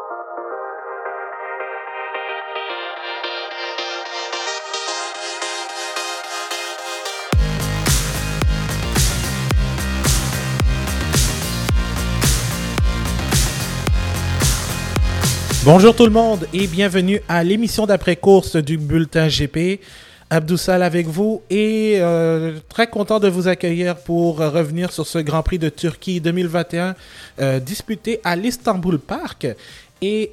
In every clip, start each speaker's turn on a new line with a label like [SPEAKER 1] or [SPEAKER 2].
[SPEAKER 1] Bonjour tout le monde et bienvenue à l'émission d'après-course du Bulletin GP. Abdoussal avec vous et très content de vous accueillir pour revenir sur ce Grand Prix de Turquie 2021 disputé à l'Istanbul Park. Et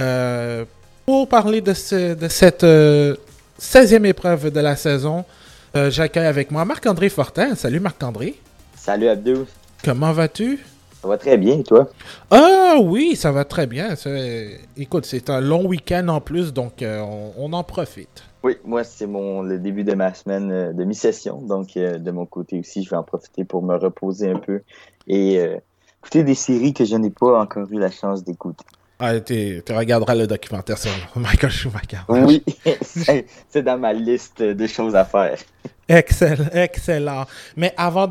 [SPEAKER 1] pour parler de cette 16e épreuve de la saison, j'accueille avec moi Marc-André Fortin. Salut Marc-André.
[SPEAKER 2] Salut Abdou.
[SPEAKER 1] Comment vas-tu?
[SPEAKER 2] Ça va très bien, et toi?
[SPEAKER 1] Ah oui, ça va très bien. Écoute, c'est un long week-end en plus, donc on en profite.
[SPEAKER 2] Oui, moi, c'est le début de ma semaine de mi-session. Donc, de mon côté aussi, je vais en profiter pour me reposer un peu et écouter des séries que je n'ai pas encore eu la chance d'écouter.
[SPEAKER 1] Ah, tu regarderas le documentaire sur Michael Schumacher.
[SPEAKER 2] Oui, c'est dans ma liste de choses à faire.
[SPEAKER 1] Excellent. Mais avant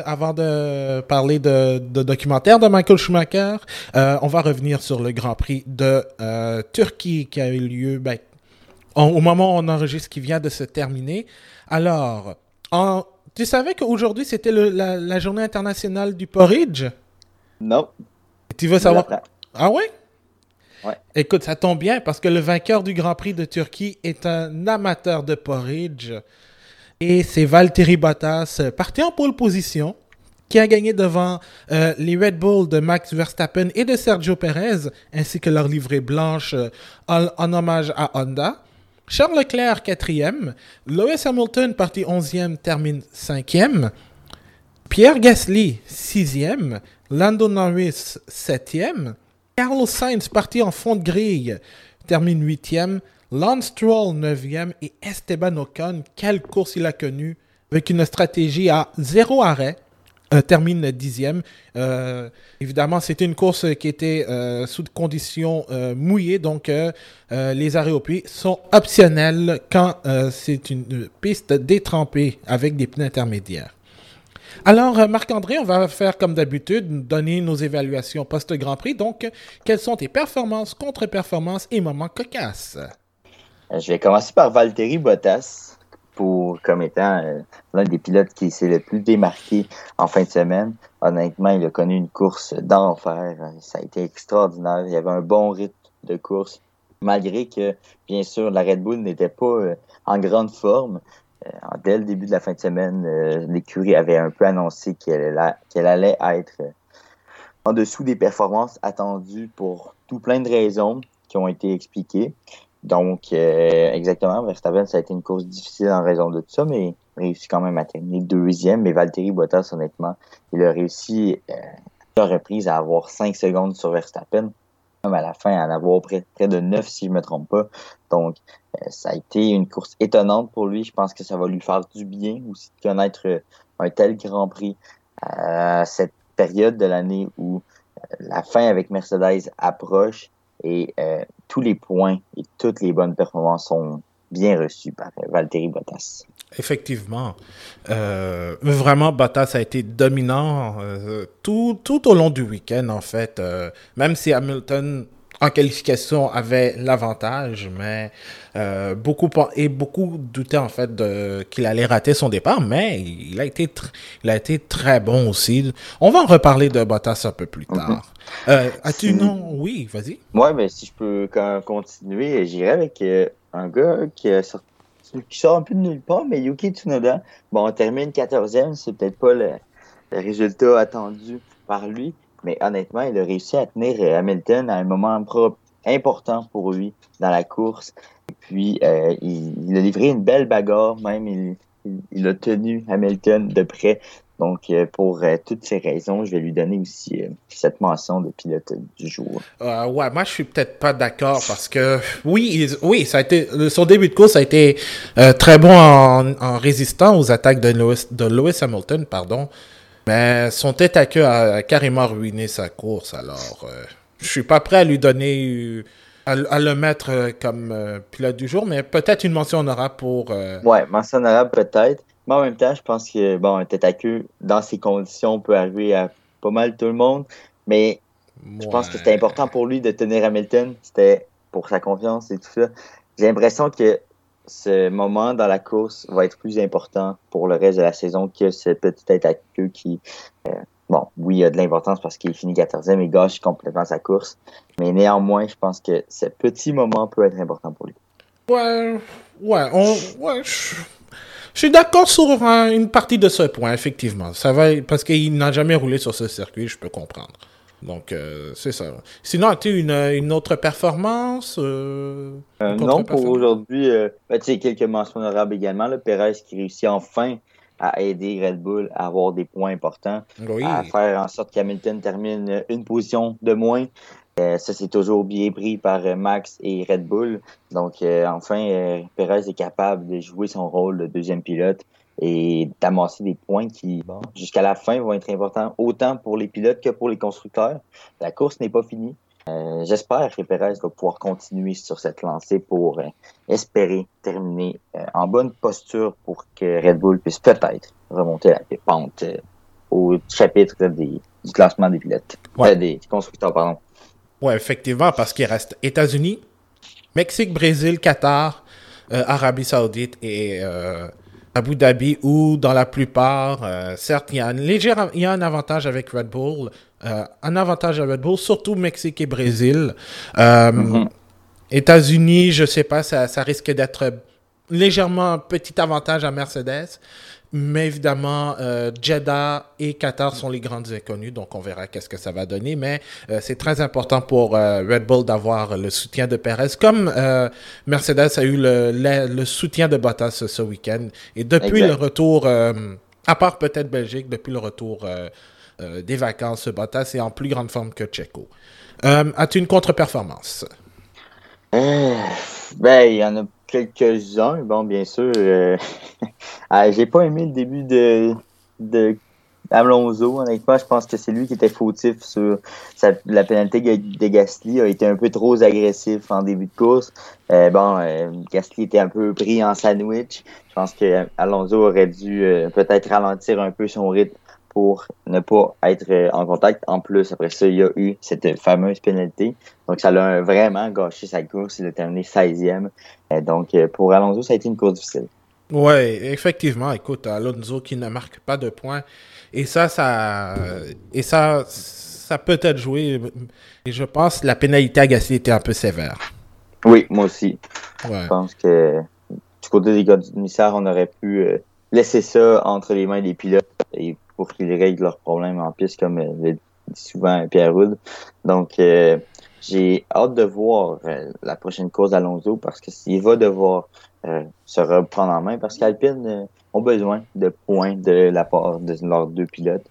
[SPEAKER 1] de parler de documentaire de Michael Schumacher, on va revenir sur le Grand Prix de Turquie qui a eu lieu au moment où on enregistre, qui vient de se terminer. Alors, tu savais qu'aujourd'hui, c'était la journée internationale du porridge?
[SPEAKER 2] Non.
[SPEAKER 1] Tu veux savoir? Ah ouais?
[SPEAKER 2] Ouais.
[SPEAKER 1] Écoute, ça tombe bien parce que le vainqueur du Grand Prix de Turquie est un amateur de porridge. Et c'est Valtteri Bottas, parti en pole position, qui a gagné devant les Red Bull de Max Verstappen et de Sergio Perez, ainsi que leur livrée blanche en hommage à Honda. Charles Leclerc, 4e. Lewis Hamilton, parti 11e, termine 5e. Pierre Gasly, 6e. Lando Norris, 7e. Carlos Sainz, parti en fond de grille, termine 8e. Lance Stroll, 9e. Et Esteban Ocon, quelle course il a connue, avec une stratégie à 0 arrêt, termine 10e. Évidemment, c'était une course qui était sous conditions mouillées, donc les arrêts au puits sont optionnels quand c'est une piste détrempée avec des pneus intermédiaires. Alors, Marc-André, on va faire comme d'habitude, donner nos évaluations post-Grand Prix. Donc, quelles sont tes performances, contre-performances et moments cocasses?
[SPEAKER 2] Je vais commencer par Valtteri Bottas, comme étant l'un des pilotes qui s'est le plus démarqué en fin de semaine. Honnêtement, il a connu une course d'enfer. Ça a été extraordinaire. Il y avait un bon rythme de course, malgré que, bien sûr, la Red Bull n'était pas en grande forme. Dès le début de la fin de semaine, l'écurie avait un peu annoncé qu'elle allait être en dessous des performances attendues pour tout plein de raisons qui ont été expliquées. Donc, exactement, Verstappen, ça a été une course difficile en raison de tout ça, mais il a réussi quand même à terminer 2e. Mais Valtteri Bottas, honnêtement, il a réussi à plusieurs reprises à avoir 5 secondes sur Verstappen, même à la fin, à en avoir près de 9, si je ne me trompe pas. Donc, ça a été une course étonnante pour lui. Je pense que ça va lui faire du bien aussi de connaître un tel Grand Prix à cette période de l'année où la fin avec Mercedes approche et tous les points et toutes les bonnes performances sont bien reçus par Valtteri Bottas.
[SPEAKER 1] Effectivement. Vraiment, Bottas a été dominant tout au long du week-end, en fait. Même si Hamilton, en qualification, avait l'avantage, mais beaucoup doutaient, en fait, qu'il allait rater son départ, mais il a été très bon aussi. On va en reparler de Bottas un peu plus tard. Non? Oui, vas-y.
[SPEAKER 2] Ouais, mais si je peux continuer, j'irai avec un gars qui sort un peu de nulle part, mais Yuki Tsunoda. Bon, on termine 14e, c'est peut-être pas le résultat attendu par lui, mais honnêtement, il a réussi à tenir Hamilton à un moment important pour lui dans la course. Et puis, il a livré une belle bagarre, même il a tenu Hamilton de près. Donc, pour toutes ces raisons, je vais lui donner aussi cette mention de pilote du jour.
[SPEAKER 1] Ouais, moi, je suis peut-être pas d'accord parce que, oui, ça a été, son début de course a été très bon en résistant aux attaques de Lewis Hamilton, pardon. Mais son tête à queue a carrément ruiné sa course. Alors, je suis pas prêt à lui donner, à le mettre comme pilote du jour, mais peut-être une mention honorable pour...
[SPEAKER 2] Ouais, mention honorable peut-être. Mais en même temps, je pense que, un tête à queue, dans ces conditions, peut arriver à pas mal tout le monde. Mais Je pense que c'était important pour lui de tenir Hamilton. C'était pour sa confiance et tout ça. J'ai l'impression que ce moment dans la course va être plus important pour le reste de la saison que ce petit tête à queue qui, oui, il a de l'importance parce qu'il finit 14e et gâche complètement sa course. Mais néanmoins, je pense que ce petit moment peut être important pour lui.
[SPEAKER 1] Je suis d'accord sur une partie de ce point, effectivement. Ça va, parce qu'il n'a jamais roulé sur ce circuit, je peux comprendre. Donc, c'est ça. Sinon, as-tu une autre performance?
[SPEAKER 2] Non, pour aujourd'hui, quelques mentions honorables également. Là, Perez qui réussit enfin à aider Red Bull à avoir des points importants, à faire en sorte qu'Hamilton termine une position de moins. Ça, c'est toujours bien pris par Max et Red Bull. Donc, enfin, Perez est capable de jouer son rôle de deuxième pilote et d'amasser des points qui, jusqu'à la fin, vont être importants autant pour les pilotes que pour les constructeurs. La course n'est pas finie. J'espère que Perez va pouvoir continuer sur cette lancée pour espérer terminer en bonne posture pour que Red Bull puisse peut-être remonter la pente au chapitre du classement des pilotes. Des constructeurs, pardon.
[SPEAKER 1] Oui, effectivement, parce qu'il reste États-Unis, Mexique, Brésil, Qatar, Arabie Saoudite et Abu Dhabi, où dans la plupart, certes, il y a un avantage avec Red Bull, surtout Mexique et Brésil. États-Unis, je sais pas, ça risque d'être légèrement un petit avantage à Mercedes. Mais évidemment, Jeddah et Qatar sont les grandes inconnues, donc on verra qu'est-ce que ça va donner. Mais c'est très important pour Red Bull d'avoir le soutien de Perez, comme Mercedes a eu le soutien de Bottas ce week-end. Et depuis le retour, à part peut-être Belgique, depuis le retour des vacances, Bottas est en plus grande forme que Checo. As-tu une contre-performance?
[SPEAKER 2] Il y en a quelques-uns. Bon, bien sûr, j'ai pas aimé le début de Alonso. Honnêtement, je pense que c'est lui qui était fautif sur la pénalité de Gasly. A été un peu trop agressif en début de course. Gasly était un peu pris en sandwich. Je pense que Alonso aurait dû peut-être ralentir un peu son rythme pour ne pas être en contact. En plus, après ça, il y a eu cette fameuse pénalité. Donc, ça l'a vraiment gâché sa course. Il a terminé 16e. Donc, pour Alonso, ça a été une course difficile.
[SPEAKER 1] Oui, effectivement. Écoute, Alonso qui ne marque pas de points. Et ça peut être joué. Et je pense que la pénalité à Gasly était un peu sévère.
[SPEAKER 2] Oui, moi aussi. Ouais. Je pense que du côté des gars du commissaire, on aurait pu laisser ça entre les mains des pilotes et pour qu'ils règlent leurs problèmes en piste, comme le dit souvent Pierre Rude. Donc, j'ai hâte de voir la prochaine course d'Alonso parce qu'il va devoir se reprendre en main parce qu'Alpine ont besoin de points de la part de leurs deux pilotes.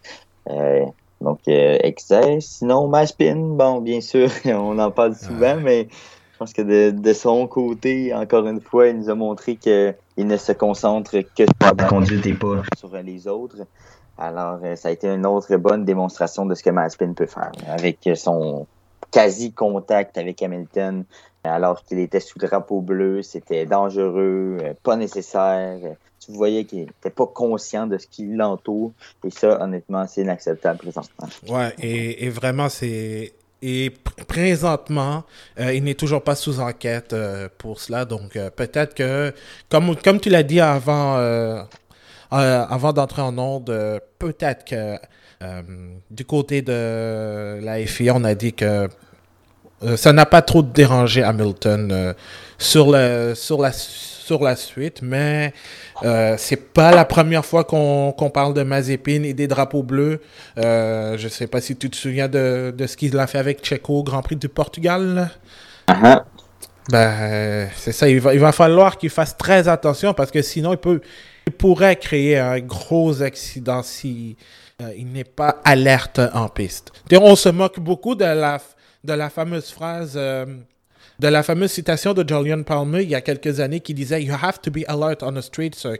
[SPEAKER 2] Excès. Sinon, Mazepin, bien sûr, on en parle souvent, mais je pense que de son côté, encore une fois, il nous a montré qu'il ne se concentre que sur la conduite et pas sur les autres. Alors, ça a été une autre bonne démonstration de ce que Mazepin peut faire avec son quasi-contact avec Hamilton alors qu'il était sous drapeau bleu. C'était dangereux, pas nécessaire. Tu voyais qu'il n'était pas conscient de ce qui l'entoure. Et ça, honnêtement, c'est inacceptable présentement.
[SPEAKER 1] Ouais, et vraiment, c'est... Et présentement, il n'est toujours pas sous enquête pour cela. Donc, peut-être que, comme tu l'as dit avant d'entrer en onde, peut-être que du côté de la FIA, on a dit que ça n'a pas trop dérangé Hamilton sur la suite, mais c'est pas la première fois qu'on parle de Mazepin et des drapeaux bleus. Je sais pas si tu te souviens de ce qu'il a fait avec Checo au Grand Prix du Portugal.
[SPEAKER 2] Uh-huh.
[SPEAKER 1] C'est ça, il va falloir qu'il fasse très attention parce que sinon il pourrait créer un gros accident si il n'est pas alerte en piste. On se moque beaucoup de la fameuse phrase, de la fameuse citation de Jolyon Palmer il y a quelques années qui disait « You have to be alert on a street circuit ».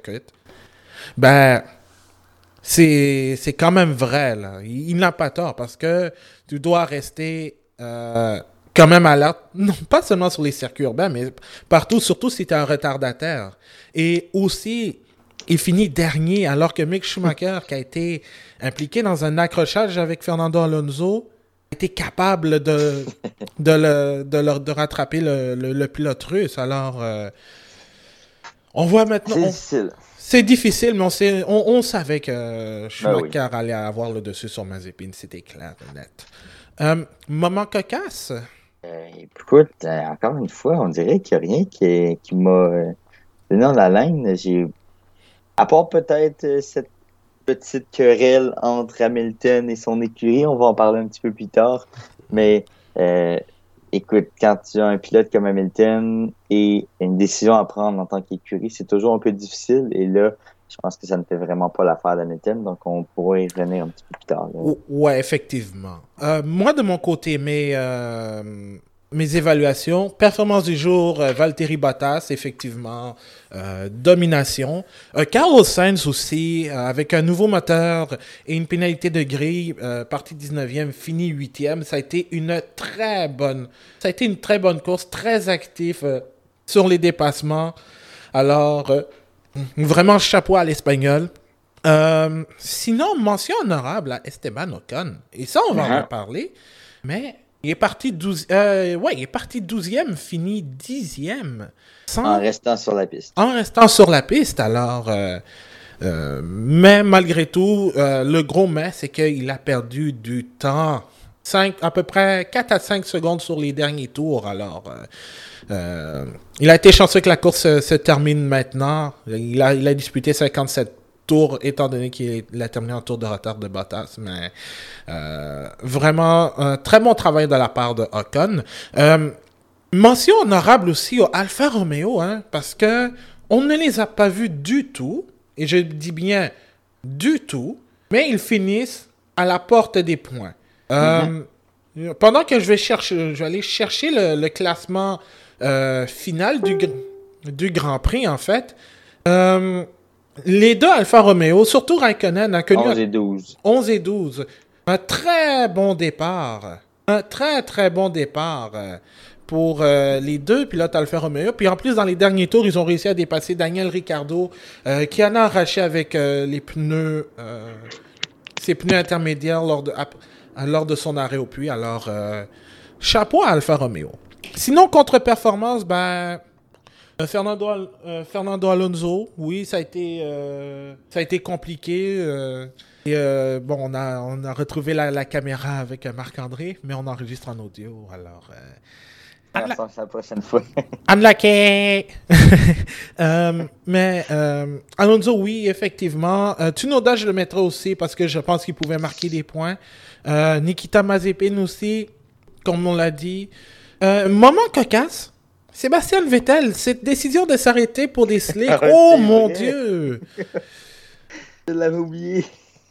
[SPEAKER 1] C'est quand même vrai, là. Il n'a pas tort parce que tu dois rester quand même alerte, non pas seulement sur les circuits urbains, mais partout, surtout si tu es un retardataire. Et aussi, il finit dernier alors que Mick Schumacher, qui a été impliqué dans un accrochage avec Fernando Alonso, été capable de rattraper le pilote russe. Alors, on voit maintenant...
[SPEAKER 2] C'est difficile.
[SPEAKER 1] C'est difficile, mais on savait que Schumacher
[SPEAKER 2] oui.
[SPEAKER 1] allait avoir le dessus sur Mazepin. C'était clair et net. Moment cocasse?
[SPEAKER 2] Écoute, encore une fois, on dirait qu'il n'y a rien qui m'a donné dans la laine. À part peut-être cette petite querelle entre Hamilton et son écurie, on va en parler un petit peu plus tard. Mais écoute, quand tu as un pilote comme Hamilton et une décision à prendre en tant qu'écurie, c'est toujours un peu difficile. Et là, je pense que ça ne fait vraiment pas l'affaire d'Hamilton, donc on pourra y revenir un petit peu plus tard.
[SPEAKER 1] Ouais, effectivement. Moi, de mon côté, mes évaluations, performance du jour, Valtteri Bottas, effectivement, domination. Carlos Sainz aussi, avec un nouveau moteur et une pénalité de grille, parti 19e, fini 8e. Ça a été une très bonne course, très actif sur les dépassements. Alors, vraiment chapeau à l'Espagnol. Sinon, mention honorable à Esteban Ocon. Et ça, on va en reparler. Mais il est parti 12e, fini 10e.
[SPEAKER 2] En restant sur la piste.
[SPEAKER 1] En restant sur la piste. Alors, mais malgré tout, le gros mais, c'est qu'il a perdu du temps. À peu près 4 à 5 secondes sur les derniers tours. Alors, il a été chanceux que la course se termine maintenant. Il a disputé 57 tours, étant donné qu'il a terminé en tour de retard de Bottas. Mais vraiment, un très bon travail de la part de Ocon. Mention honorable aussi au Alfa Romeo, hein, parce que on ne les a pas vus du tout, et je dis bien du tout, mais ils finissent à la porte des points. Pendant que je vais aller chercher le classement final du Grand Prix, en fait, les deux Alfa Romeo, surtout Raikkonen, a connu
[SPEAKER 2] 11 et 12.
[SPEAKER 1] 11 et 12. Un très bon départ. Un très, très bon départ pour les deux pilotes Alfa Romeo. Puis en plus, dans les derniers tours, ils ont réussi à dépasser Daniel Ricciardo, qui en a arraché avec ses pneus intermédiaires lors de son arrêt au puits. Alors, chapeau à Alfa Romeo. Sinon, contre-performance, Fernando Alonso, oui, ça a été compliqué. On a retrouvé la caméra avec Marc-André, mais on enregistre en audio, alors...
[SPEAKER 2] la prochaine fois.
[SPEAKER 1] Unlucky! Mais Alonso, oui, effectivement. Tsunoda, je le mettrai aussi parce que je pense qu'il pouvait marquer des points. Nikita Mazepin aussi, comme on l'a dit. Moment cocasse. Sébastien Vettel, cette décision de s'arrêter pour des slicks. Oh mon Dieu!
[SPEAKER 2] Je l'avais oublié.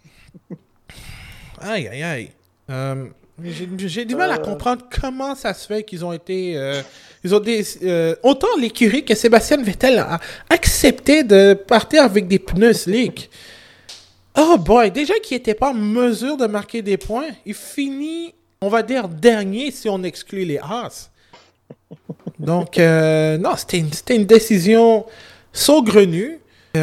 [SPEAKER 1] Aïe, aïe, aïe. J'ai du mal à comprendre comment ça se fait qu'ils ont été... autant l'écurie que Sébastien Vettel a accepté de partir avec des pneus slick. Oh boy, déjà qu'il n'était pas en mesure de marquer des points, il finit, on va dire, dernier si on exclut les Haas. Donc, non, c'était une décision saugrenue.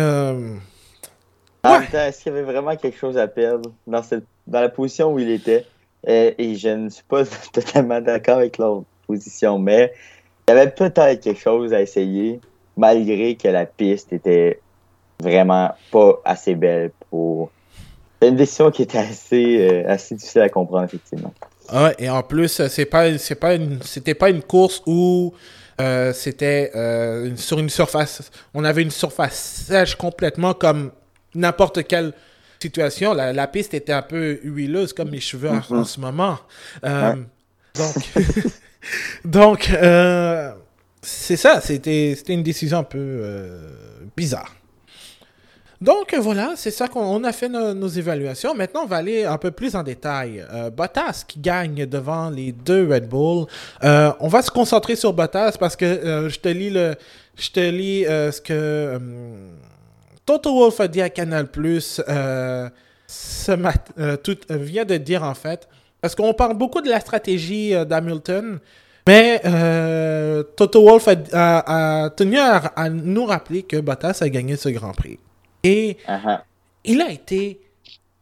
[SPEAKER 2] Est-ce qu'il y avait vraiment quelque chose à perdre dans la position où il était? Et je ne suis pas totalement d'accord avec leur position, mais il y avait peut-être quelque chose à essayer, malgré que la piste était vraiment pas assez belle pour... C'est une décision qui était assez difficile à comprendre, effectivement.
[SPEAKER 1] Ouais, et en plus, c'était pas une course où c'était sur une surface. On avait une surface sèche complètement comme n'importe quelle situation. La piste était un peu huileuse comme mes cheveux en ce moment. Donc, c'est ça. C'était une décision un peu bizarre. Donc voilà, c'est ça qu'on a fait nos évaluations. Maintenant, on va aller un peu plus en détail. Bottas qui gagne devant les deux Red Bull. On va se concentrer sur Bottas parce que je te lis ce que Toto Wolff a dit à Canal+, vient de dire en fait. Parce qu'on parle beaucoup de la stratégie d'Hamilton, mais Toto Wolff a tenu à nous rappeler que Bottas a gagné ce Grand Prix. Et il a été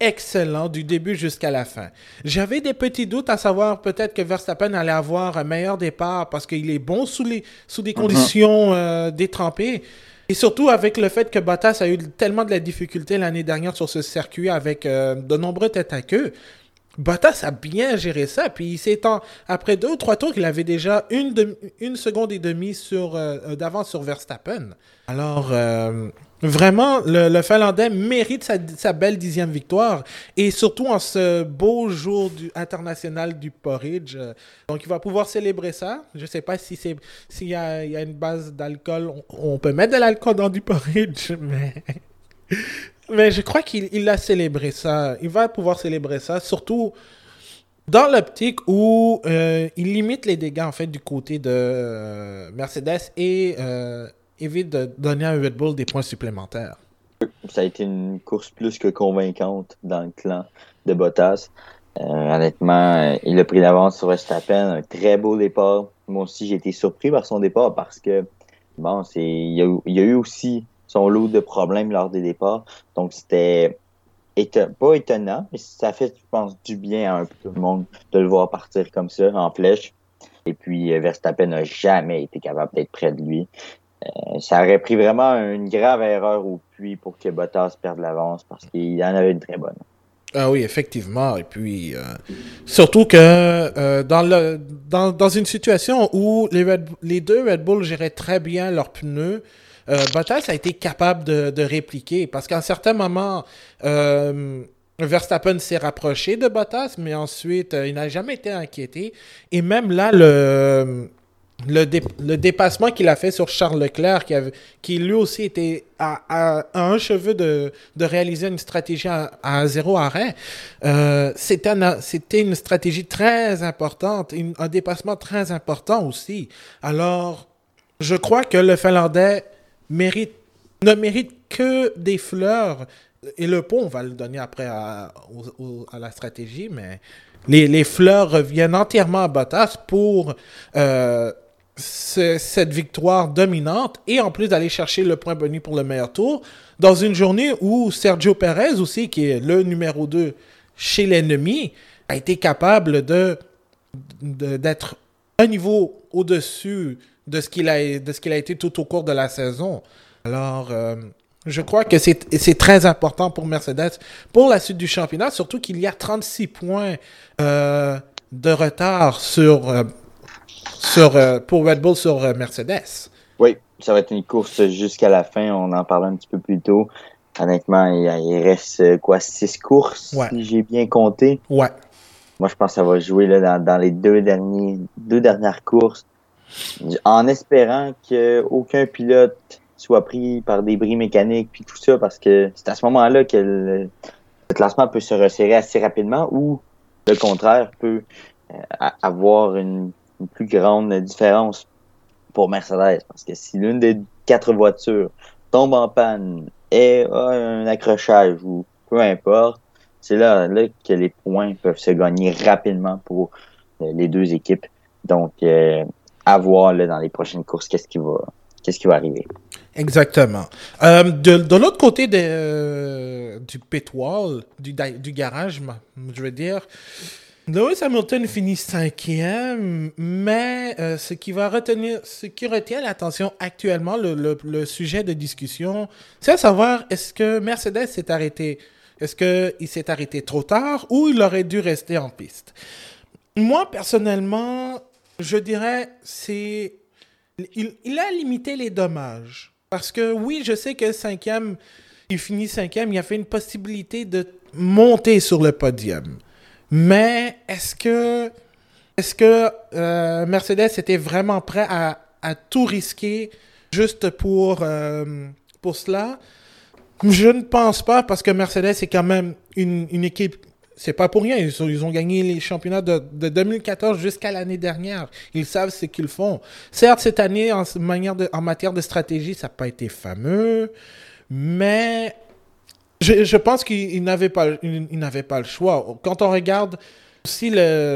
[SPEAKER 1] excellent du début jusqu'à la fin. J'avais des petits doutes à savoir peut-être que Verstappen allait avoir un meilleur départ parce qu'il est bon sous des conditions détrempées. Et surtout avec le fait que Bottas a eu tellement de la difficulté l'année dernière sur ce circuit avec de nombreux têtes à queue. Bottas a bien géré ça, puis après 2 ou 3 tours, il avait déjà une seconde et demie d'avance sur Verstappen. Alors, vraiment, le Finlandais mérite sa belle 10e victoire, et surtout en ce beau jour international du porridge. Donc, il va pouvoir célébrer ça. Je ne sais pas s'il y a une base d'alcool. On peut mettre de l'alcool dans du porridge, mais... Mais je crois qu'il a célébré ça. Il va pouvoir célébrer ça, surtout dans l'optique où il limite les dégâts en fait du côté de Mercedes et évite de donner à Red Bull des points supplémentaires.
[SPEAKER 2] Ça a été une course plus que convaincante dans le clan de Bottas. Honnêtement, il a pris l'avance sur Verstappen. Un très beau départ. Moi aussi, j'ai été surpris par son départ parce que bon, il y a eu aussi son lot de problèmes lors des départs. Donc, c'était pas étonnant, mais ça fait, je pense, du bien à un peu tout le monde de le voir partir comme ça, en flèche. Et puis, Verstappen n'a jamais été capable d'être près de lui. Ça aurait pris vraiment une grave erreur au puits pour que Bottas perde l'avance parce qu'il en avait une très bonne.
[SPEAKER 1] Ah oui, effectivement. Et puis, surtout que dans une situation où les deux Red Bull géraient très bien leurs pneus, Bottas a été capable de répliquer parce qu'à un certain moment, Verstappen s'est rapproché de Bottas, mais ensuite, il n'a jamais été inquiété. Et même là, le dépassement qu'il a fait sur Charles Leclerc, qui lui aussi était à un cheveu de réaliser une stratégie à 0 arrêt, c'était une stratégie très importante, un dépassement très important aussi. Alors, je crois que le Finlandais ne mérite que des fleurs. Et le pot, on va le donner après à la stratégie, mais les fleurs reviennent entièrement à Bottas pour cette victoire dominante et en plus d'aller chercher le point bonus pour le meilleur tour dans une journée où Sergio Perez aussi, qui est le numéro 2 chez l'ennemi, a été capable d'être un niveau au-dessus de ce qu'il a été tout au cours de la saison. Alors, je crois que c'est très important pour Mercedes, pour la suite du championnat, surtout qu'il y a 36 points de retard pour Red Bull sur Mercedes.
[SPEAKER 2] Oui, ça va être une course jusqu'à la fin. On en parlait un petit peu plus tôt. Honnêtement, il reste 6 courses, si j'ai bien compté.
[SPEAKER 1] Ouais.
[SPEAKER 2] Moi, je pense que ça va jouer là, dans les deux dernières courses, en espérant qu'aucun pilote soit pris par des bris mécaniques puis tout ça, parce que c'est à ce moment-là que le classement peut se resserrer assez rapidement ou, le contraire, peut avoir une plus grande différence pour Mercedes. Parce que si l'une des 4 voitures tombe en panne et a un accrochage ou peu importe, c'est là que les points peuvent se gagner rapidement pour les deux équipes. Donc, à voir là, dans les prochaines courses qu'est-ce qui va arriver.
[SPEAKER 1] Exactement. De l'autre côté du pit wall, du garage, je veux dire, Lewis Hamilton finit 5e, mais ce qui retient l'attention actuellement, le sujet de discussion, c'est à savoir, est-ce que Mercedes s'est arrêté? Est-ce qu'il s'est arrêté trop tard ou il aurait dû rester en piste? Moi, personnellement, je dirais, il a limité les dommages. Parce que oui, je sais que il finit 5e, il a fait une possibilité de monter sur le podium. Mais est-ce que Mercedes était vraiment prêt à tout risquer juste pour cela? Je ne pense pas, parce que Mercedes est quand même une équipe. C'est pas pour rien. Ils ont gagné les championnats de 2014 jusqu'à l'année dernière. Ils savent ce qu'ils font. Certes, cette année, en matière de stratégie, ça n'a pas été fameux, mais je pense qu'ils n'avaient pas le choix. Quand on regarde aussi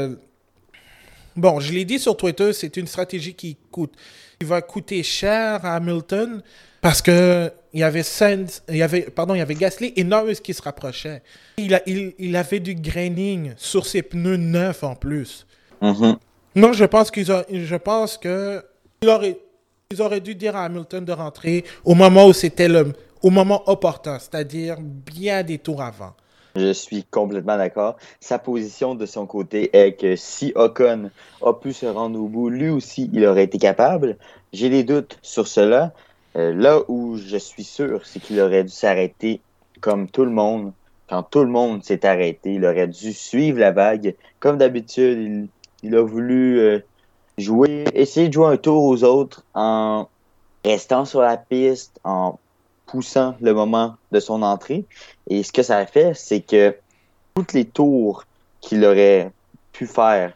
[SPEAKER 1] Bon, je l'ai dit sur Twitter, c'est une stratégie qui va coûter cher à Hamilton parce que il y avait Sainz, il y avait Gasly et Norris qui se rapprochaient. Il avait du graining sur ses pneus neufs en plus.
[SPEAKER 2] Mhm.
[SPEAKER 1] Non, je pense que ils auraient dû dire à Hamilton de rentrer au moment où au moment opportun, c'est-à-dire bien des tours avant.
[SPEAKER 2] Je suis complètement d'accord. Sa position de son côté est que si Ocon a pu se rendre au bout, lui aussi, il aurait été capable. J'ai des doutes sur cela. Là où je suis sûr, c'est qu'il aurait dû s'arrêter comme tout le monde. Quand tout le monde s'est arrêté, il aurait dû suivre la vague. Comme d'habitude, il a voulu essayer de jouer un tour aux autres en restant sur la piste, en poussant le moment de son entrée. Et ce que ça a fait, c'est que tous les tours qu'il aurait pu faire,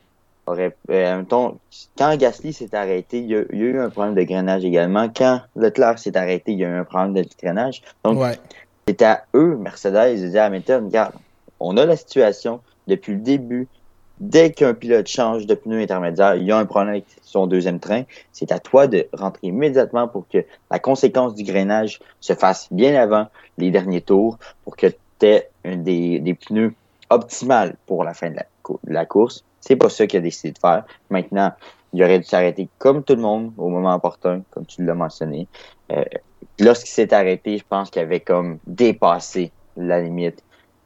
[SPEAKER 2] quand Gasly s'est arrêté, il y a eu un problème de grainage également. Quand Leclerc s'est arrêté, il y a eu un problème de grainage. Donc,
[SPEAKER 1] Ouais.
[SPEAKER 2] c'est à eux, Mercedes, de dire à Hamilton, regarde, on a la situation depuis le début. Dès qu'un pilote change de pneu intermédiaire, il y a un problème avec son deuxième train. C'est à toi de rentrer immédiatement pour que la conséquence du grainage se fasse bien avant les derniers tours pour que tu aies des pneus optimales pour la fin de la course. C'est pas ça qu'il a décidé de faire. Maintenant, il aurait dû s'arrêter comme tout le monde au moment opportun, comme tu l'as mentionné. Lorsqu'il s'est arrêté, je pense qu'il avait comme dépassé la limite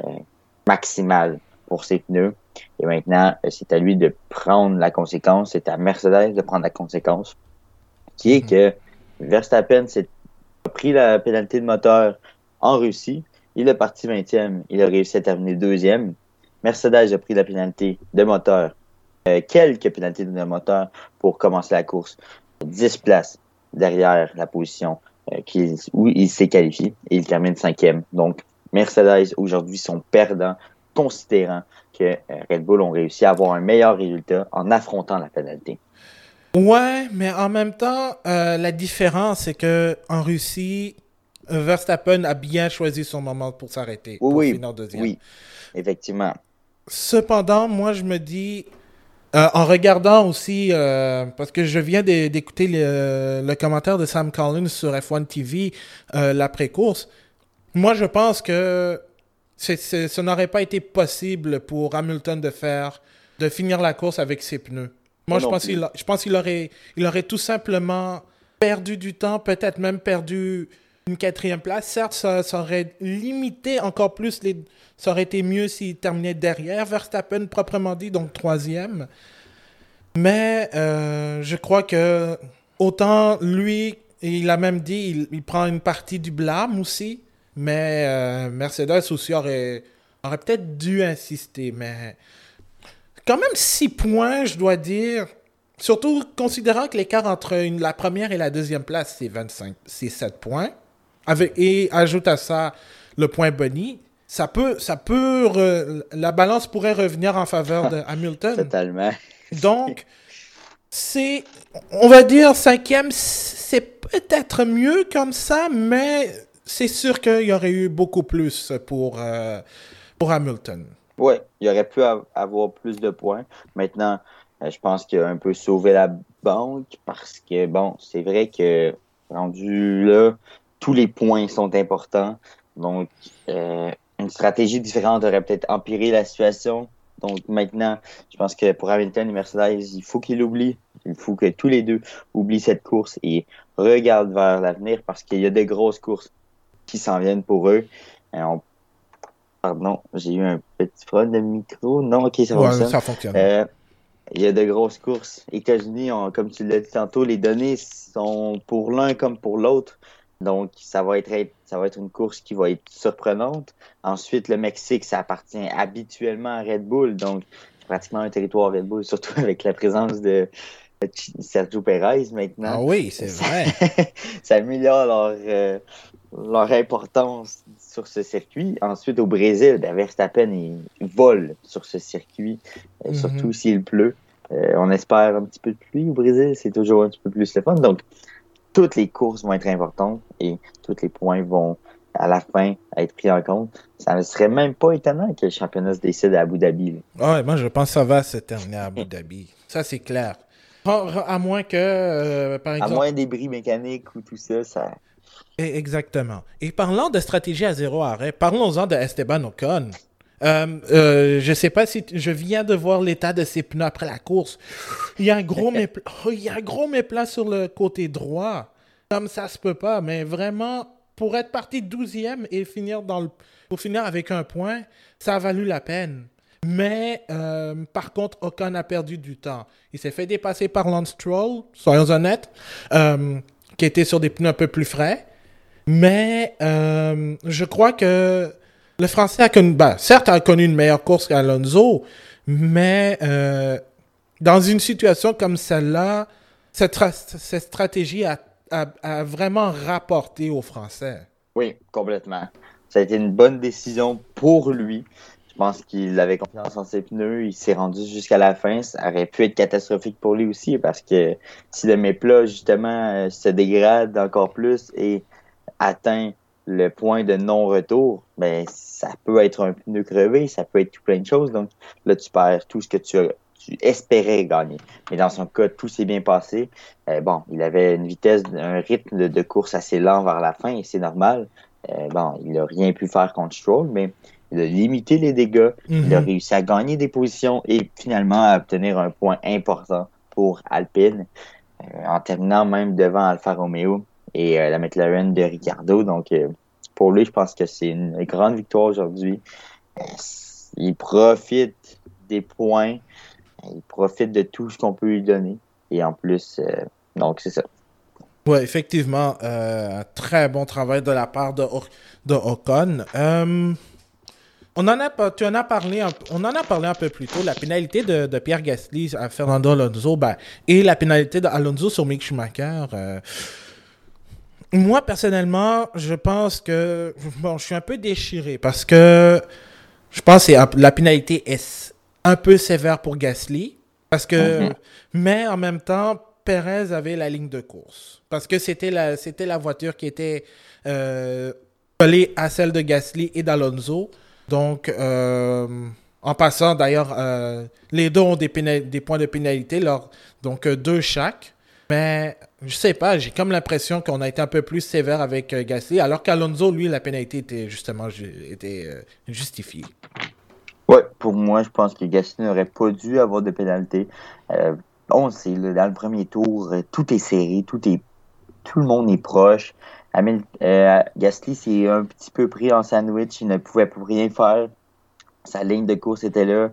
[SPEAKER 2] maximale pour ses pneus. Et maintenant, c'est à lui de prendre la conséquence. C'est à Mercedes de prendre la conséquence, qui est que Verstappen a pris la pénalité de moteur en Russie. Il est parti 20e. Il a réussi à terminer 2e. Mercedes a pris la pénalité de moteur. Quelques pénalités de moteur pour commencer la course. 10 places derrière la position où il s'est qualifié. Et il termine 5e. Donc, Mercedes, aujourd'hui, sont perdants, considérant que Red Bull ont réussi à avoir un meilleur résultat en affrontant la pénalité.
[SPEAKER 1] Ouais, mais en même temps, la différence, c'est que en Russie, Verstappen a bien choisi son moment pour s'arrêter, pour finir deuxième.
[SPEAKER 2] Oui, effectivement.
[SPEAKER 1] Cependant, moi, je me dis, en regardant aussi, parce que je viens d'écouter le commentaire de Sam Collins sur F1 TV, l'après-course, moi, je pense que ce n'aurait pas été possible pour Hamilton de finir la course avec ses pneus. Moi, je pense qu'il aurait tout simplement perdu du temps, peut-être même perdu une 4e place. Certes, ça aurait limité encore plus ça aurait été mieux s'il terminait derrière Verstappen, proprement dit, donc 3e. Mais je crois que autant lui, il a même dit, il prend une partie du blâme aussi. Mais Mercedes aussi aurait peut-être dû insister. Mais quand même 6 points, je dois dire. Surtout considérant que l'écart entre la première et la deuxième place, c'est 7 points. Et ajoute à ça le point Bonnie. La balance pourrait revenir en faveur de Hamilton.
[SPEAKER 2] Totalement.
[SPEAKER 1] Donc, on va dire 5e, c'est peut-être mieux comme ça, mais c'est sûr qu'il y aurait eu beaucoup plus pour Hamilton.
[SPEAKER 2] Oui, il aurait pu avoir plus de points. Maintenant, je pense qu'il a un peu sauvé la banque parce que, bon, c'est vrai que rendu là, tous les points sont importants. Donc, une stratégie différente aurait peut-être empiré la situation. Donc, maintenant, je pense que pour Hamilton et Mercedes, il faut qu'ils l'oublient. Il faut que tous les deux oublient cette course et regardent vers l'avenir parce qu'il y a de grosses courses qui s'en viennent pour eux. Pardon, j'ai eu un petit problème de micro. Non, ok, ça fonctionne.
[SPEAKER 1] Ça fonctionne.
[SPEAKER 2] Il y a de grosses courses. États-Unis, comme tu l'as dit tantôt, les données sont pour l'un comme pour l'autre. Donc, ça va être une course qui va être surprenante. Ensuite, le Mexique, ça appartient habituellement à Red Bull. Donc, c'est pratiquement un territoire Red Bull, surtout avec la présence de Sergio Perez maintenant.
[SPEAKER 1] Ah oui, c'est vrai.
[SPEAKER 2] Ça améliore leur importance sur ce circuit. Ensuite, au Brésil, Verstappen, il vole sur ce circuit, surtout s'il pleut. On espère un petit peu de pluie au Brésil, c'est toujours un petit peu plus le fun. Donc, toutes les courses vont être importantes et tous les points vont, à la fin, être pris en compte. Ça ne serait même pas étonnant que le championnat se décide à Abu Dhabi.
[SPEAKER 1] Ouais, moi, je pense que ça va se terminer à Abu Dhabi. Ça, c'est clair. À moins que, par exemple...
[SPEAKER 2] À moins des bris mécaniques ou tout ça, ça...
[SPEAKER 1] Exactement. Et parlant de stratégie à zéro arrêt, parlons-en de Esteban Ocon. Je sais pas si je viens de voir l'état de ses pneus après la course. Il y a un gros méplat, il y a un gros méplat sur le côté droit. Comme ça se peut pas, mais vraiment, pour être parti 12e et pour finir avec un point, ça a valu la peine. Mais par contre, Ocon a perdu du temps. Il s'est fait dépasser par Lance Stroll, soyons honnêtes, qui était sur des pneus un peu plus frais. Mais je crois que le Français certes, a connu une meilleure course qu'Alonso, mais dans une situation comme celle-là, cette stratégie a vraiment rapporté aux Français.
[SPEAKER 2] Oui, complètement. Ça a été une bonne décision pour lui. Je pense qu'il avait confiance en ses pneus. Il s'est rendu jusqu'à la fin. Ça aurait pu être catastrophique pour lui aussi parce que si le méplat, justement, se dégrade encore plus et atteint le point de non-retour, ben ça peut être un pneu crevé, ça peut être tout plein de choses. Donc là, tu perds tout ce que tu espérais gagner. Mais dans son cas, tout s'est bien passé. Bon, il avait une vitesse, un rythme de course assez lent vers la fin et c'est normal. Bon, il n'a rien pu faire contre Stroll, mais il a limité les dégâts. Il a réussi à gagner des positions et finalement à obtenir un point important pour Alpine, en terminant même devant Alfa Romeo et la McLaren de Ricciardo. Donc, pour lui, je pense que c'est une grande victoire aujourd'hui. Il profite des points, il profite de tout ce qu'on peut lui donner. Et en plus, donc c'est ça.
[SPEAKER 1] Oui, effectivement, un très bon travail de la part de Ocon. On en a parlé un peu plus tôt, la pénalité de Pierre Gasly à Fernando Alonso et la pénalité d'Alonso sur Mick Schumacher. Moi, personnellement, je pense que je suis un peu déchiré parce que je pense que la pénalité est un peu sévère pour Gasly. Mais en même temps, Perez avait la ligne de course. Parce que c'était la voiture qui était collée à celle de Gasly et d'Alonso. Donc, en passant, d'ailleurs, les deux ont des points de pénalité, donc deux chaque. Mais je sais pas, j'ai comme l'impression qu'on a été un peu plus sévère avec Gasly, alors qu'Alonso, lui, la pénalité était justement justifiée.
[SPEAKER 2] Ouais, pour moi, je pense que Gasly n'aurait pas dû avoir de pénalité. On sait, là, dans le premier tour, tout est serré, tout le monde est proche. Gasly s'est un petit peu pris en sandwich, il ne pouvait plus rien faire. Sa ligne de course était là.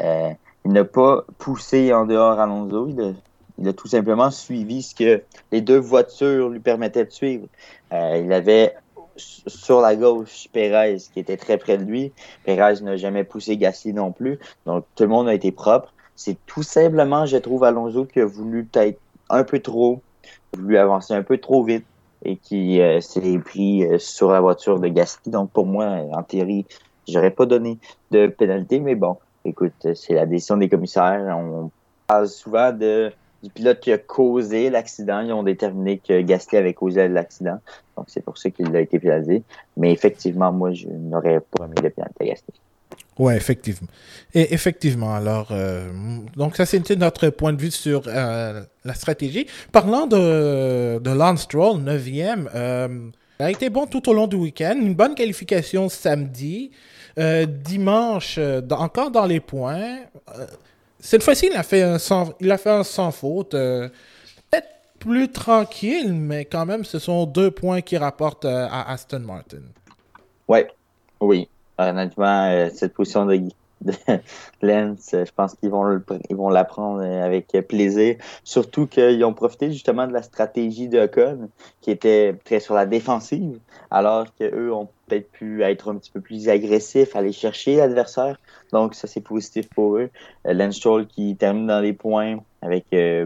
[SPEAKER 2] Il n'a pas poussé en dehors Alonso. Il a tout simplement suivi ce que les deux voitures lui permettaient de suivre. Il avait sur la gauche Perez qui était très près de lui. Perez n'a jamais poussé Gasly non plus. Donc tout le monde a été propre. C'est tout simplement, je trouve, Alonso qui a voulu peut-être un peu trop, voulu avancer un peu trop vite et qui s'est pris sur la voiture de Gasly. Donc pour moi, en théorie, j'aurais pas donné de pénalité, mais bon, écoute, c'est la décision des commissaires. On parle souvent du pilote qui a causé l'accident. Ils ont déterminé que Gasly avait causé l'accident. Donc, c'est pour ça qu'il a été pénalisé. Mais effectivement, moi, je n'aurais pas mis de pénalité à Gasly.
[SPEAKER 1] Ouais, effectivement. Et effectivement, alors, donc ça c'était notre point de vue sur la stratégie. Parlant de Lance Stroll, 9e, il a été bon tout au long du week-end. Une bonne qualification samedi. Dimanche, encore dans les points. Cette fois-ci, il a fait un sans faute. Peut-être plus tranquille, mais quand même, ce sont 2 points qui rapportent à Aston Martin.
[SPEAKER 2] Ouais, oui. Honnêtement, cette position de Lance, je pense qu'ils vont la prendre avec plaisir. Surtout qu'ils ont profité justement de la stratégie de Ocon, qui était très sur la défensive, alors qu'eux ont peut-être pu être un petit peu plus agressifs, aller chercher l'adversaire. Donc ça, c'est positif pour eux. Lance Stroll qui termine dans les points avec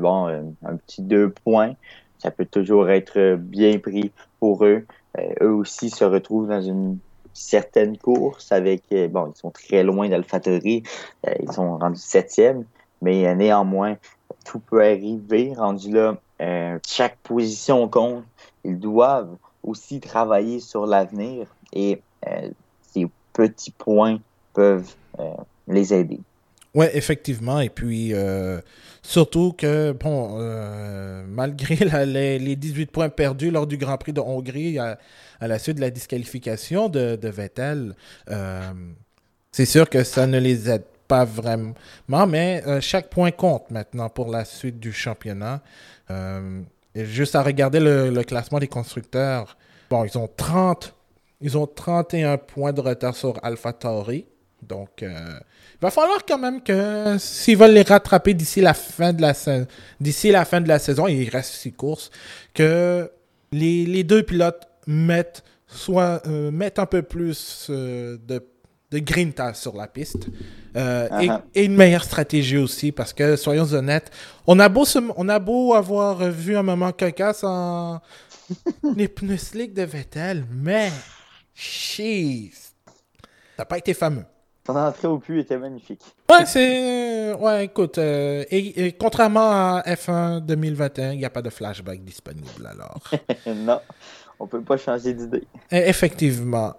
[SPEAKER 2] un petit 2 points. Ça peut toujours être bien pris pour eux. Eux aussi se retrouvent dans une certaines courses avec, ils sont très loin d'AlphaTauri, ils sont rendus 7e, mais néanmoins, tout peut arriver. Rendu là, chaque position compte. Ils doivent aussi travailler sur l'avenir et ces petits points peuvent les aider.
[SPEAKER 1] Ouais, effectivement. Et puis, surtout que, bon, malgré les 18 points perdus lors du Grand Prix de Hongrie à la suite de la disqualification de Vettel, c'est sûr que ça ne les aide pas vraiment, mais chaque point compte maintenant pour la suite du championnat. Et juste à regarder le classement des constructeurs, bon, ils ont 31 points de retard sur AlphaTauri. Donc, il va falloir quand même que s'ils veulent les rattraper d'ici la fin de la saison, il reste 6 courses, que les deux pilotes mettent un peu plus de grinta sur la piste et une meilleure stratégie aussi, parce que soyons honnêtes, on a beau avoir vu un moment cocasse en les pneus slick de Vettel, mais jeez, ça n'a pas été fameux.
[SPEAKER 2] Son entrée au puits était magnifique.
[SPEAKER 1] Ouais, écoute, et contrairement à F1 2021, il n'y a pas de flashback disponible alors.
[SPEAKER 2] Non, on peut pas changer d'idée.
[SPEAKER 1] Effectivement.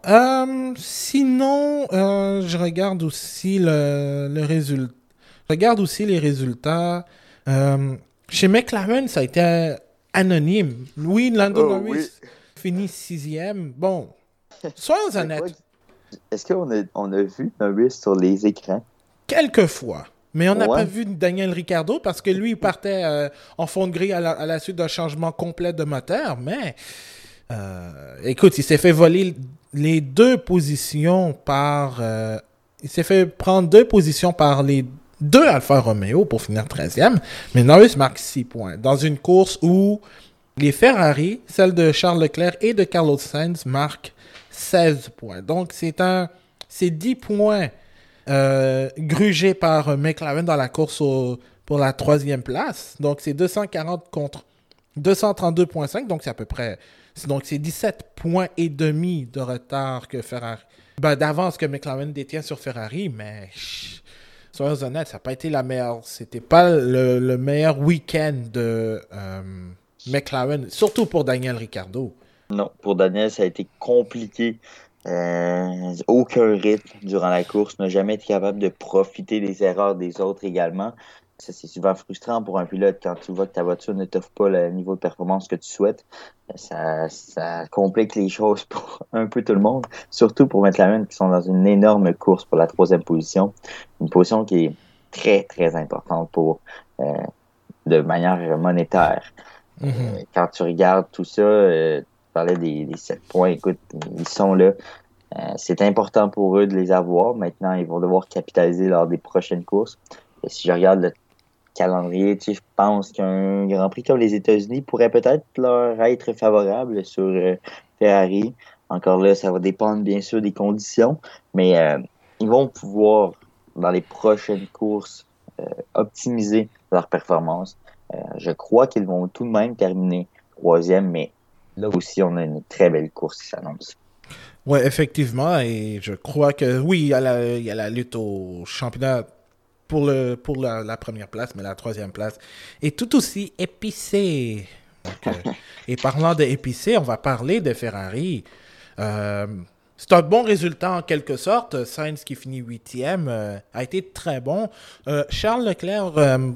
[SPEAKER 1] Sinon, je regarde aussi le résultat. Je regarde aussi les résultats. Chez McLaren, ça a été anonyme. Oui, Lando Norris finit 6e. Bon, soyons honnêtes.
[SPEAKER 2] Est-ce qu'on a vu Norris sur les écrans?
[SPEAKER 1] Quelques fois. Mais on n'a pas vu Daniel Ricciardo parce que lui, il partait en fond de grille à la suite d'un changement complet de moteur. Mais, écoute, il s'est fait voler les 2 positions par... il s'est fait prendre 2 positions par les 2 Alfa Romeo pour finir 13e. Mais Norris marque 6 points. Dans une course où les Ferrari, celles de Charles Leclerc et de Carlos Sainz, marquent 16 points. Donc, c'est 10 points grugés par McLaren dans la course pour la 3e place. Donc, c'est 240 contre 232,5. Donc, c'est à peu près... Donc, c'est 17 points et demi de retard que Ferrari... d'avance que McLaren détient sur Ferrari. Mais, soyons honnêtes, ça n'a pas été la meilleure... C'était pas le meilleur week-end de McLaren. Surtout pour Daniel Ricciardo.
[SPEAKER 2] Non, pour Daniel, ça a été compliqué. Aucun rythme durant la course, n'a jamais été capable de profiter des erreurs des autres également. Ça, c'est souvent frustrant pour un pilote quand tu vois que ta voiture ne t'offre pas le niveau de performance que tu souhaites. Ça complique les choses pour un peu tout le monde, surtout pour McLaren qui sont dans une énorme course pour la 3e position. Une position qui est très, très importante pour de manière monétaire. Quand tu regardes tout ça, parlais des 7 points, écoute, ils sont là. C'est important pour eux de les avoir. Maintenant, ils vont devoir capitaliser lors des prochaines courses. Et si je regarde le calendrier, je pense qu'un Grand Prix comme les États-Unis pourrait peut-être leur être favorable sur Ferrari. Encore là, ça va dépendre bien sûr des conditions, mais ils vont pouvoir, dans les prochaines courses, optimiser leur performance. Je crois qu'ils vont tout de même terminer 3e, mais là aussi, on a une très belle course qui s'annonce.
[SPEAKER 1] Oui, effectivement. Et je crois que, oui, il y a la lutte au championnat pour la première place, mais la 3e place est tout aussi épicée. Donc, et parlant d'épicé, on va parler de Ferrari. C'est un bon résultat en quelque sorte. Sainz qui finit 8e a été très bon. Charles Leclerc,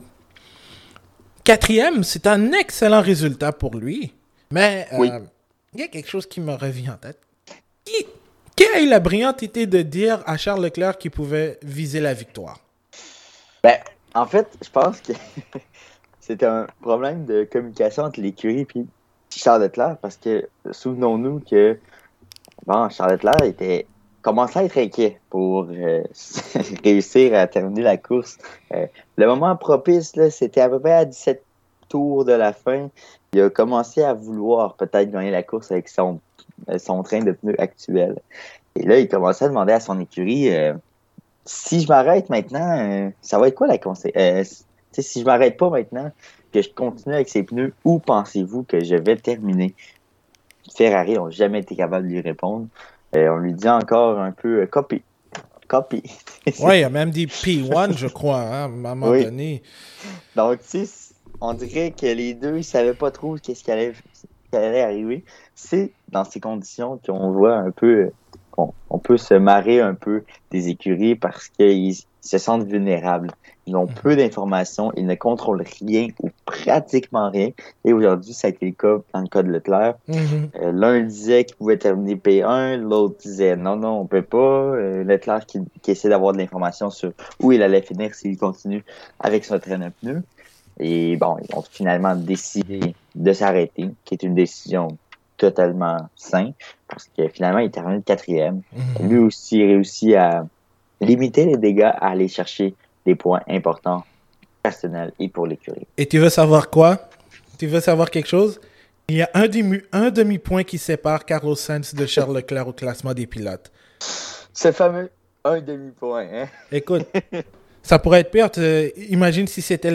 [SPEAKER 1] 4e, c'est un excellent résultat pour lui. Mais il y a quelque chose qui me revient en tête. Qui a eu la brillante idée de dire à Charles Leclerc qu'il pouvait viser la victoire?
[SPEAKER 2] En fait, je pense que c'est un problème de communication entre l'écurie et Charles Leclerc, parce que souvenons-nous que Charles Leclerc commençait à être inquiet pour réussir à terminer la course. Le moment propice, là, c'était à peu près à 17 tours de la fin. Il a commencé à vouloir peut-être gagner la course avec son train de pneus actuel. Et là, il commençait à demander à son écurie si je m'arrête maintenant, ça va être quoi la conséquence? Si je m'arrête pas maintenant, que je continue avec ces pneus, où pensez-vous que je vais terminer? Ferrari n'ont jamais été capables de lui répondre. On lui dit encore un peu copy.
[SPEAKER 1] Oui, il a même dit P1, je crois, hein, à un moment donné.
[SPEAKER 2] Donc, on dirait que les deux ne savaient pas trop qu'est-ce qui allait arriver. C'est dans ces conditions qu'on voit un peu, on peut se marrer un peu des écuries parce qu'ils se sentent vulnérables. Ils ont peu d'informations, ils ne contrôlent rien ou pratiquement rien. Et aujourd'hui, ça a été le cas dans le cas de Leclerc. L'un disait qu'il pouvait terminer P1, l'autre disait non, on peut pas. Leclerc qui essaie d'avoir de l'information sur où il allait finir s'il continue avec son traîneau à pneus. Et bon, ils ont finalement décidé de s'arrêter, qui est une décision totalement saine, parce que finalement, il termine 4e. Lui aussi réussit à limiter les dégâts, à aller chercher des points importants personnels et pour l'écurie.
[SPEAKER 1] Et tu veux savoir quoi? Tu veux savoir quelque chose? Il y a un demi-point qui sépare Carlos Sainz de Charles Leclerc au classement des pilotes.
[SPEAKER 2] Ce fameux un demi-point, hein?
[SPEAKER 1] Écoute, ça pourrait être pire. Imagine si c'était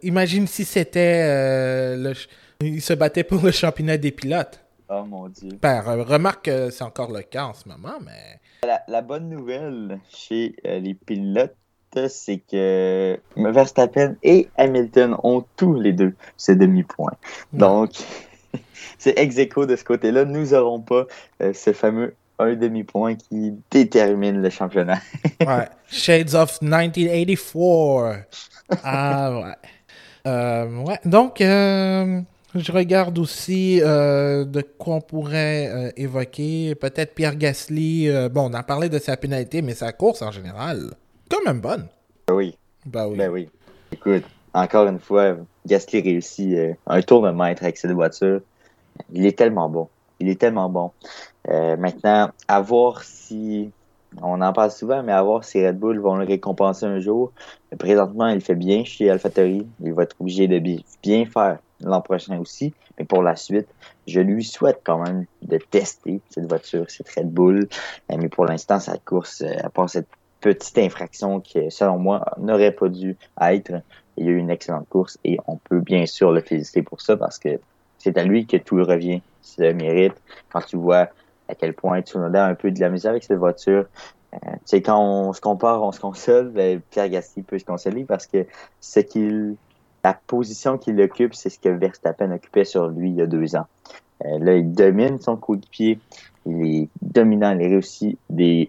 [SPEAKER 1] il se battait pour le championnat des pilotes.
[SPEAKER 2] Oh mon Dieu.
[SPEAKER 1] Remarque que c'est encore le cas en ce moment, mais...
[SPEAKER 2] La bonne nouvelle chez les pilotes, c'est que Verstappen et Hamilton ont tous les deux ce demi-point. Ouais. Donc, c'est ex-aequo de ce côté-là. Nous n'aurons pas ce fameux un demi-point qui détermine le championnat.
[SPEAKER 1] Ouais. Shades of 1984. Ah, ouais. Ouais. Donc, je regarde aussi de quoi on pourrait évoquer. Peut-être Pierre Gasly. Bon, on a parlé de sa pénalité, mais sa course en général, quand même bonne.
[SPEAKER 2] Oui.
[SPEAKER 1] Ben oui.
[SPEAKER 2] Ben oui. Écoute, encore une fois, Gasly réussit un tour de maître avec cette voiture. Il est tellement bon. Maintenant, à voir si... On en parle souvent, mais à voir si Red Bull vont le récompenser un jour. Présentement, il fait bien chez AlphaTauri. Il va être obligé de bien faire l'an prochain aussi. Mais pour la suite, je lui souhaite quand même de tester cette voiture, cette Red Bull. Mais pour l'instant, sa course, à part cette petite infraction qui, selon moi, n'aurait pas dû être, il y a eu une excellente course et on peut bien sûr le féliciter pour ça parce que c'est à lui que tout revient. C'est le mérite. Quand tu vois à quel point Tsunoda a un peu de la misère avec cette voiture. Tu sais, quand on se compare, on se console, ben, Pierre Gasly peut se consoler parce que la position qu'il occupe, c'est ce que Verstappen occupait sur lui il y a 2 ans. Là, il domine son coéquipier, il est dominant, il réussit des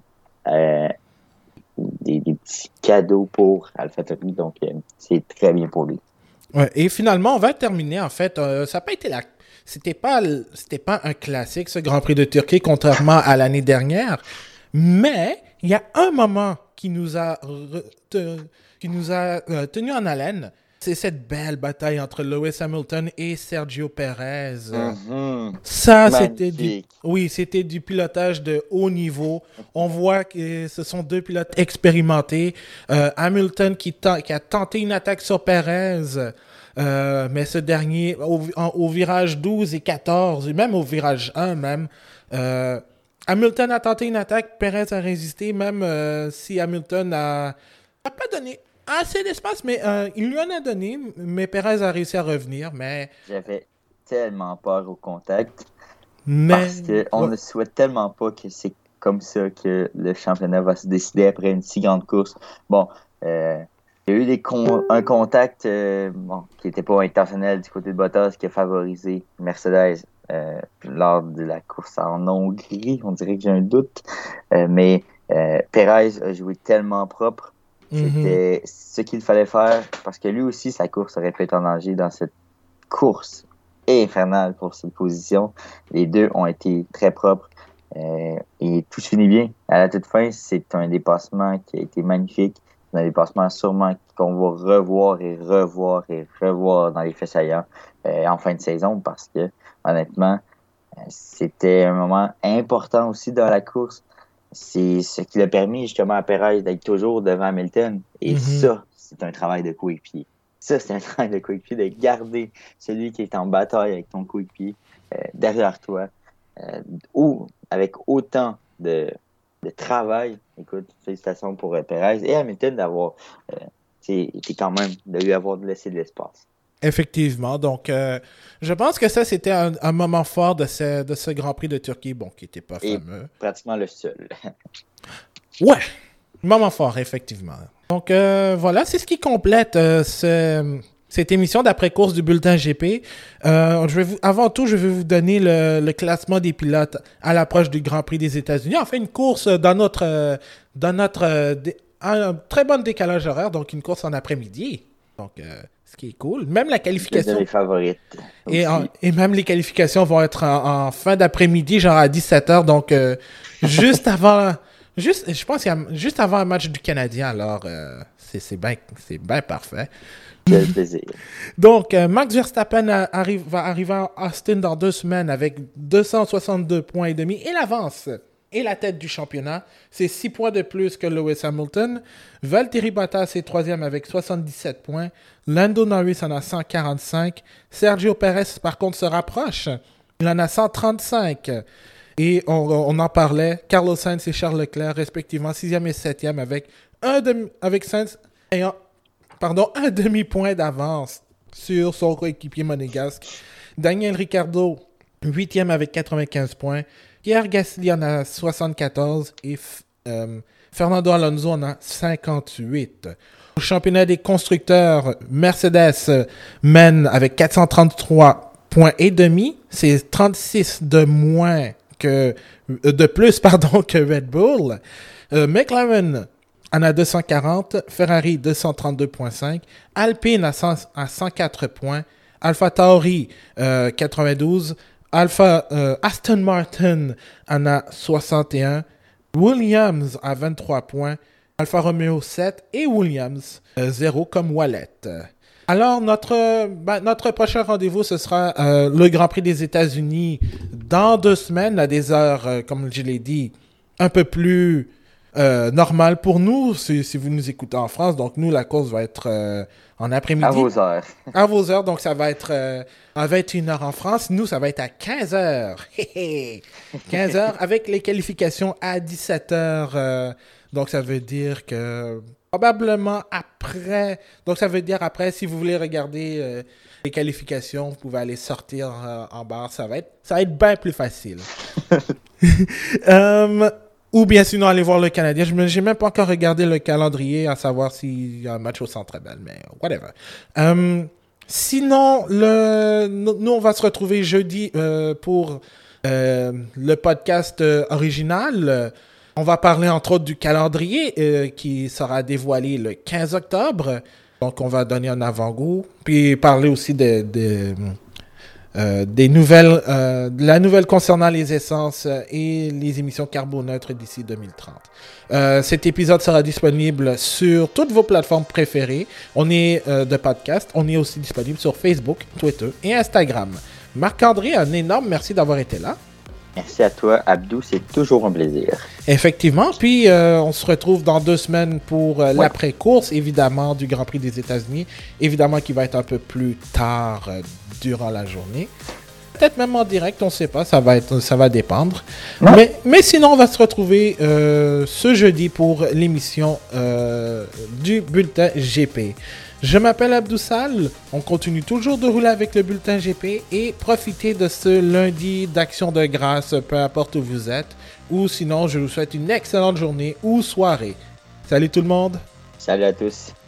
[SPEAKER 2] petits cadeaux pour AlphaTauri, donc c'est très bien pour lui.
[SPEAKER 1] Ouais, et finalement, on va terminer, en fait, ça n'a pas été C'était pas un classique, ce Grand Prix de Turquie, contrairement à l'année dernière. Mais il y a un moment qui nous a tenu en haleine. C'est cette belle bataille entre Lewis Hamilton et Sergio Perez. Ça, c'était du pilotage de haut niveau. On voit que ce sont 2 pilotes expérimentés. Hamilton qui a tenté une attaque sur Perez. Mais ce dernier, au virage 12 et 14, et même au virage 1 même, Hamilton a tenté une attaque, Perez a résisté, même si Hamilton n'a pas donné assez d'espace, mais il lui en a donné, mais Perez a réussi à revenir, mais...
[SPEAKER 2] J'avais tellement peur au contact, parce qu'on ne souhaite tellement pas que c'est comme ça que le championnat va se décider après une si grande course. Bon, il y a eu un contact qui n'était pas intentionnel du côté de Bottas qui a favorisé Mercedes lors de la course en Hongrie. On dirait que j'ai un doute. Mais Perez a joué tellement propre. C'était ce qu'il fallait faire parce que lui aussi, sa course aurait pu être en danger dans cette course infernale pour cette position. Les deux ont été très propres. Et tout se finit bien. À la toute fin, c'est un dépassement qui a été magnifique. Un dépassement sûrement qu'on va revoir dans les faits saillants en fin de saison parce que, honnêtement, c'était un moment important aussi dans la course. C'est ce qui a permis justement à Perez d'être toujours devant Hamilton. Et ça, c'est un travail de coéquipier. Ça, c'est un travail de coéquipier de garder celui qui est en bataille avec ton coéquipier derrière toi. Ou avec autant de travail. Écoute, félicitations pour Perez et Hamilton d'avoir été quand même, de lui avoir laissé de l'espace.
[SPEAKER 1] Effectivement. Donc, je pense que ça, c'était un moment fort de ce Grand Prix de Turquie, bon, qui n'était pas fameux.
[SPEAKER 2] Pratiquement le seul.
[SPEAKER 1] Ouais, moment fort, effectivement. Donc, voilà, c'est ce qui complète cette émission d'après-course du Bulletin GP. Avant tout, je vais vous donner le classement des pilotes à l'approche du Grand Prix des États-Unis. On fait une course dans notre un très bon décalage horaire, donc une course en après-midi. Donc, ce qui est cool. Même la qualification.
[SPEAKER 2] C'est les favorites.
[SPEAKER 1] Et même les qualifications vont être en fin d'après-midi, genre à 17h. Donc, juste avant. Je pense qu'il y a juste avant un match du Canadien. Alors, c'est bien parfait.
[SPEAKER 2] Quel plaisir.
[SPEAKER 1] Donc, Max Verstappen va arriver à Austin dans 2 semaines avec 262 points et demi. Il avance. Et la tête du championnat, c'est 6 points de plus que Lewis Hamilton. Valtteri Bottas est 3e avec 77 points. Lando Norris en a 145. Sergio Perez, par contre, se rapproche. Il en a 135. Et on en parlait, Carlos Sainz et Charles Leclerc, respectivement 6e et 7e, avec Sainz ayant un demi-point d'avance sur son coéquipier monégasque. Daniel Ricciardo, 8e avec 95 points. Pierre Gasly en a 74 et Fernando Alonso en a 58. Au championnat des constructeurs, Mercedes mène avec 433 points et demi. C'est 36 de plus que Red Bull. McLaren en a 240, Ferrari 232.5, Alpine à 104 points, AlphaTauri 92, Aston Martin en a 61, Williams à 23 points, Alfa Romeo 7 et Williams 0 comme Wallet. Alors, notre prochain rendez-vous, ce sera le Grand Prix des États-Unis dans 2 semaines, à des heures, comme je l'ai dit, un peu plus normales pour nous, si vous nous écoutez en France. Donc, nous, la course va être en après-midi.
[SPEAKER 2] À vos heures.
[SPEAKER 1] À vos heures, donc ça va être à 21h en France. Nous, ça va être à 15h. 15h avec les qualifications à 17h. Donc, ça veut dire que probablement après. Donc, ça veut dire après, si vous voulez regarder les qualifications, vous pouvez aller sortir en bar. Ça va être bien plus facile. Ou bien sinon, aller voir le Canadien. Je n'ai même pas encore regardé le calendrier à savoir s'il y a un match au Centre Bell, mais whatever. Sinon, nous, on va se retrouver jeudi pour le podcast original. On va parler entre autres du calendrier qui sera dévoilé le 15 octobre. Donc, on va donner un avant-goût. Puis parler aussi des nouvelles, de la nouvelle concernant les essences et les émissions carboneutres d'ici 2030. Cet épisode sera disponible sur toutes vos plateformes préférées. On est de podcast. On est aussi disponible sur Facebook, Twitter et Instagram. Marc-André, un énorme merci d'avoir été là.
[SPEAKER 2] Merci à toi, Abdou. C'est toujours un plaisir.
[SPEAKER 1] Effectivement. Puis, on se retrouve dans 2 semaines pour l'après-course, évidemment, du Grand Prix des États-Unis. Évidemment, qui va être un peu plus tard durant la journée. Peut-être même en direct, on ne sait pas. Ça va dépendre. Mais sinon, on va se retrouver ce jeudi pour l'émission du Bulletin GP. Je m'appelle Abdou Sall. On continue toujours de rouler avec le Bulletin GP et profitez de ce lundi d'action de grâce, peu importe où vous êtes. Ou sinon, je vous souhaite une excellente journée ou soirée. Salut tout le monde.
[SPEAKER 2] Salut à tous.